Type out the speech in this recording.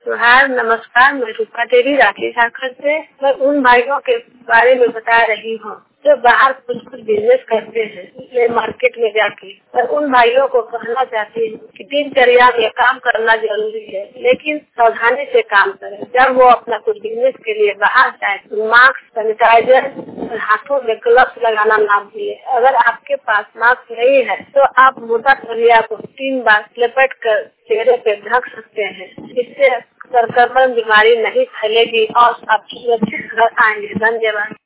जोहार, नमस्कार। मैं रूपा देवी राखी झारखंड से। मैं उन भाइयों के बारे में बता रही हूँ जो बाहर कुछ बिजनेस करते हैं मार्केट में जाके। मैं उन भाइयों को कहना चाहती हूँ कि दिनचर्या में काम करना जरूरी है, लेकिन सावधानी से काम करें। जब वो अपना कुछ बिजनेस के लिए बाहर जाए तो मास्क, सैनिटाइजर और हाथों में ग्लव्स लगाना ना भूलिए। अगर आपके पास मास्क नहीं है तो आप मोटा तौलिया को 3 बार लपेट कर चेहरे पे ढक सकते हैं। इससे संक्रमण बीमारी नहीं फैलेगी और आप सुरक्षित घर आएंगे। धन्यवाद।